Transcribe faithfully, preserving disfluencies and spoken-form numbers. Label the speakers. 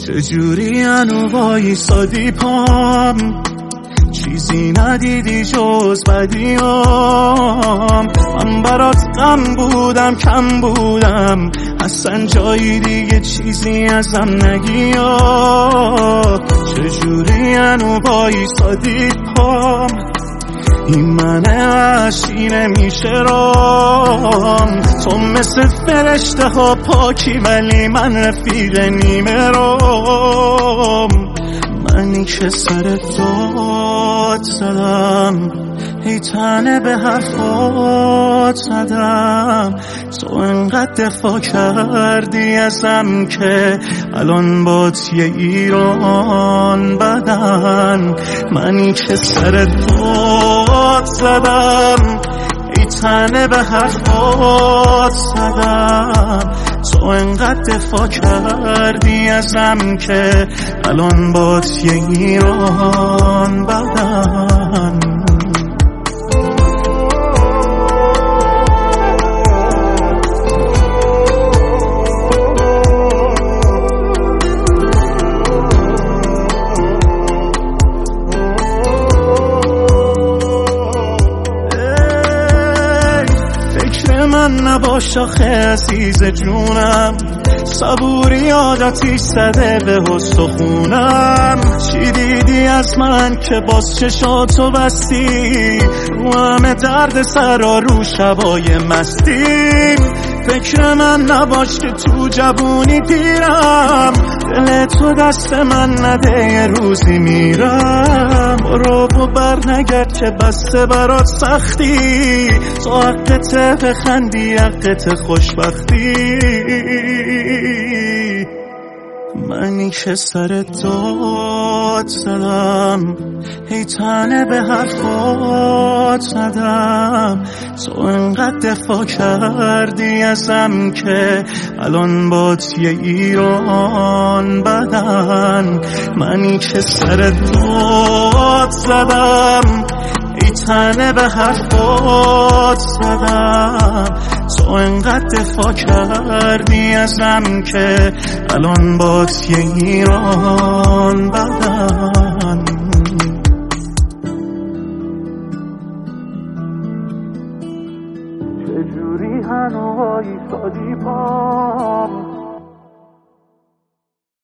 Speaker 1: چجوری هنو وایسادی پام، چیزی ندیدی جز بدیام. من برات غم بودم کم بودم، اصلا جایی دیگه چیزی ازم نگیا. چجوری هنو وایسادی پام، این من وحشی نمیشه رام. تو مثل فرشته ها پاکی ولی من رفیق نیمه رام. منی که سر داد زدم، ای تنه به حرفات زدم. تو انقدر دفاع کردی ازم که الان بات یه ایران بدن. منی که سر داد زدم، ای تنه به حرفات زدم. تو انقدر دفاع کردی ازم که الان بات یه ایران بدن. من نباش آخه عزیز جونم، صبوری عادتی زده به استخونم. چی دیدی از من که باز چشاتو بستی، رو همه درد سرا رو شبای مستی. فکر من نباش که تو جوونی دیرم، دل تو دست من نده یه روزی میرم. برو و بر نگرد که بسته برات سختی، تو حقت بخندی حقت خوشبختی. منی که سر داد زدم، ای تنه به حرفات زدم. تو انقدر دفاع کردی ازم که الان بات یه ایران بدن. منی که سر داد زدم، ای تنه به حرفات زدم. تو انقدر دفاع کردی ازم که الان بات یه ایران بدن.